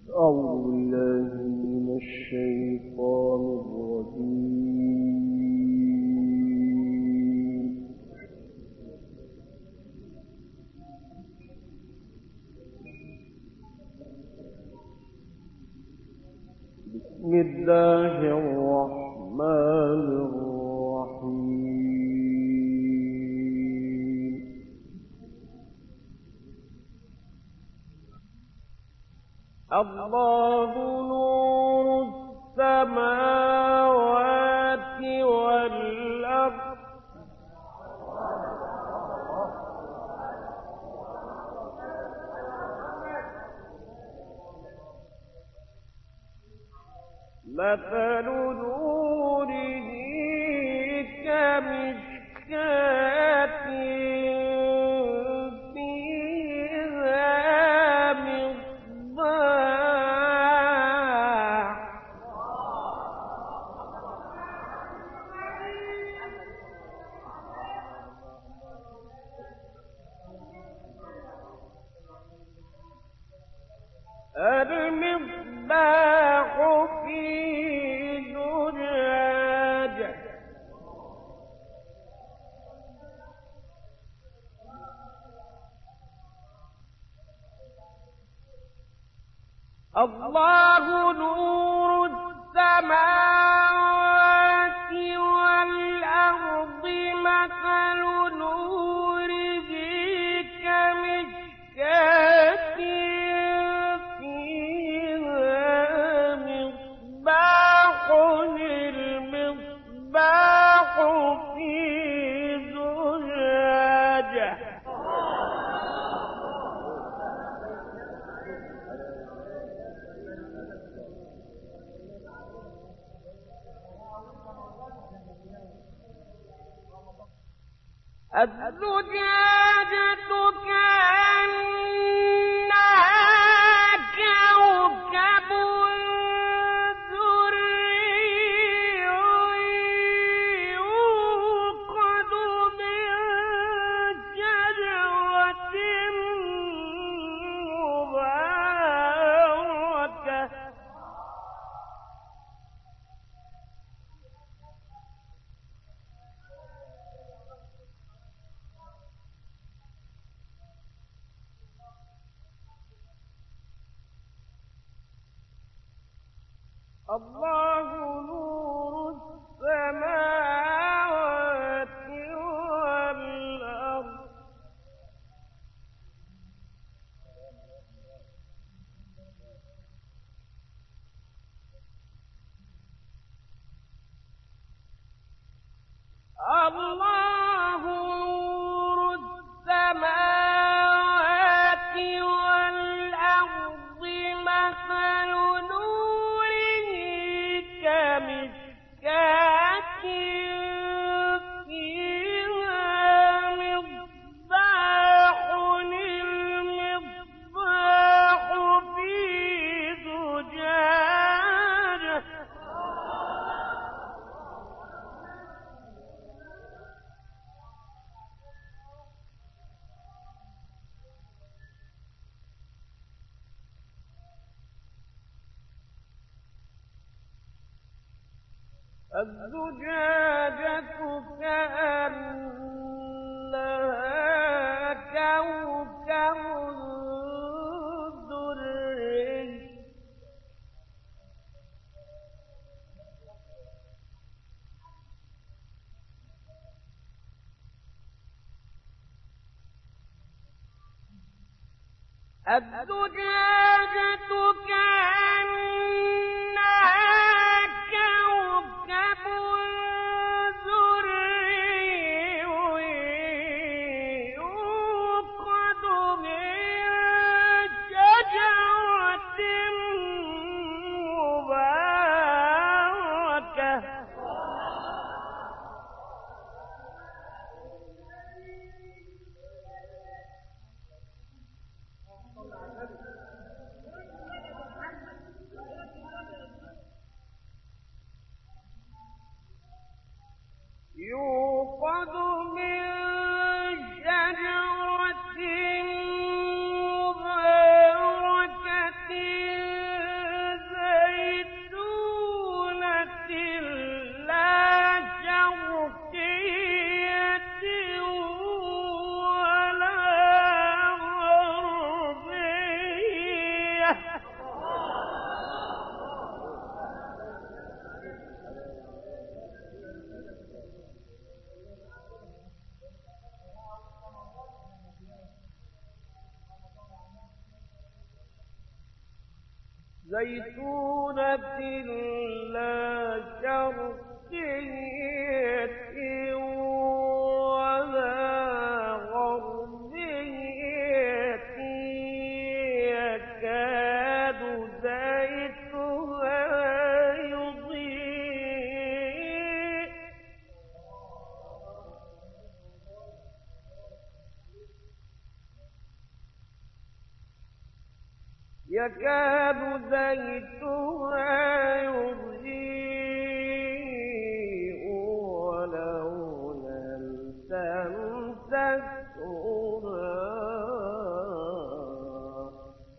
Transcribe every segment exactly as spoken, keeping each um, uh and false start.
أعوذ بالله من الشيطان الرجيم. بسم الله الرحمن الرحيم. الله نور السماوات والأرض مثل نوره كمشكاة فيها مصباح المصباح في زجاجة الله نور السماوات والأرض مثل نوره كمشكاة فيها مصباح المصباح في زجاجة الزجاجة كأنها كوكب دري يوقد من شجرة مباركة الله نور السماوات والأرض الله نور السماوات والأرض مثل نوره كمشكاة فيها مصباح المصباح في زجاجة الزجاجة كأنها كوكب دري الزجاجة كأنها كوكب دري يوقد من شجرة مباركة زيتونة لا شرقية ولا غربية يكاد زيتها يضيء يكاد زيتها يضيء ولو لم تمسسه نار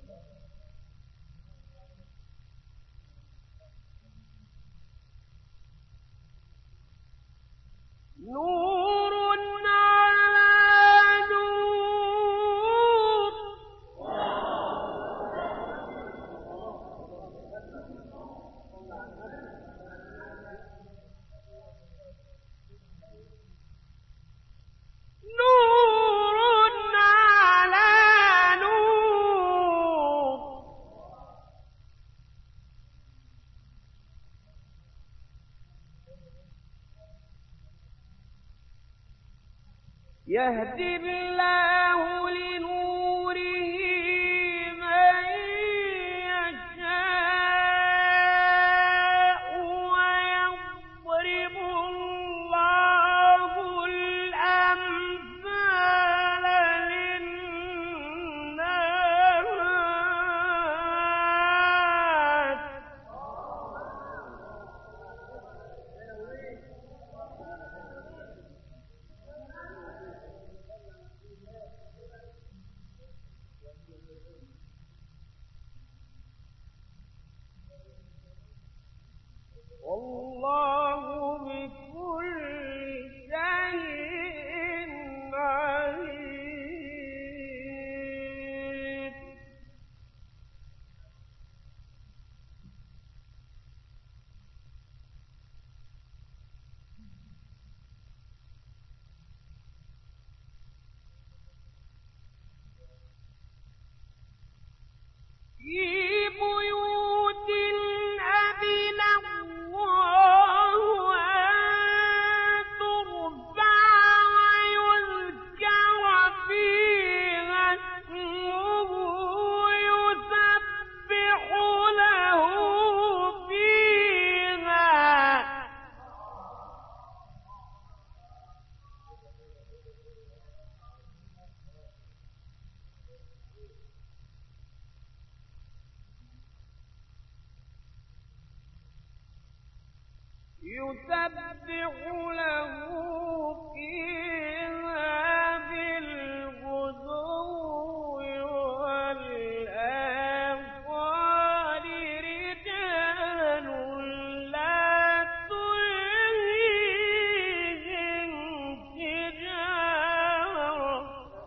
نور على نور نور على نور يهدي الله لنوره من يشاء ويضرب الله الأمثال للناس والله بكل شيء عليم في بيوت أذن الله أن ترفع ويذكر فيها اسمه يسبح له فيها يسبح له فيها بالغدو والآصال رجال لا تلهيهم تجارة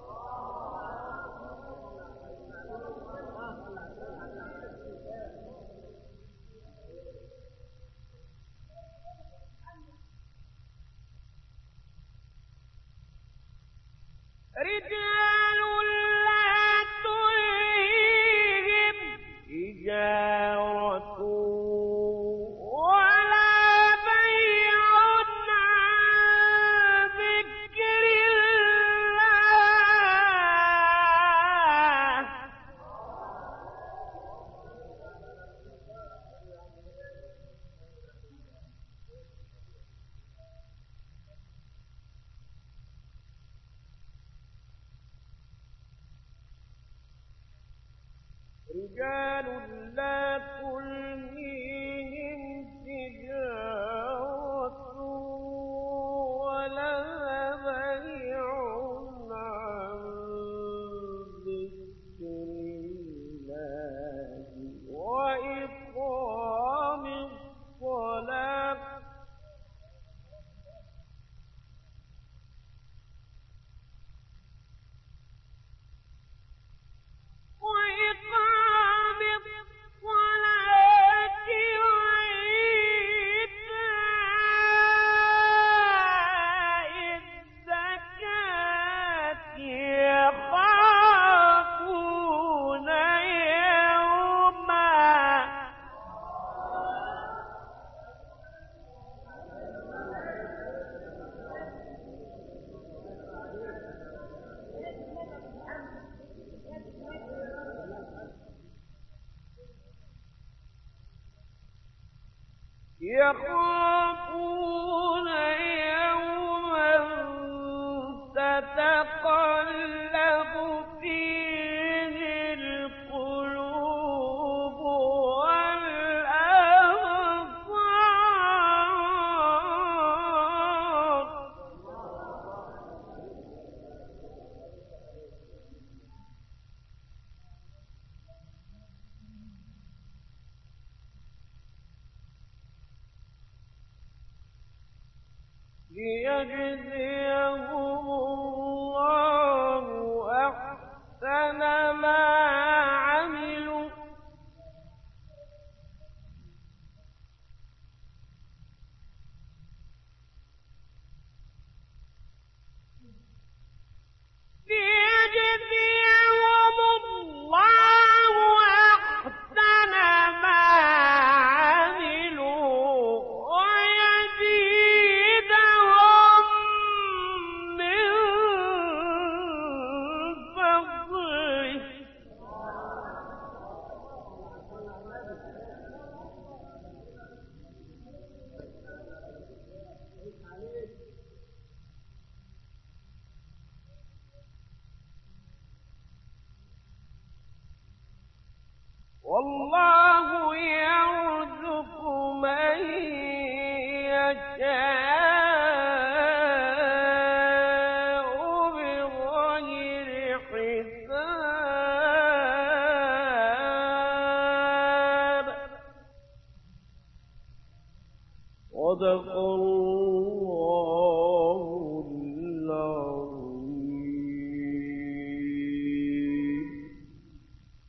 رجال لا تلهيهم تجارة ولا بيع عن ذكر الله رجال لا تلهيهم تجارة ولا بيع عن ذكر الله وإقام الصلاة وإقام يخافون يوما تتقلب فيه القلوب والأبصار ليجزيهم الله أحسن ما عملوا ليجزيهم الله أحسن ما عملوا ويزيدهم من فضله والله يرزق من يشاء بغير حساب صدق الله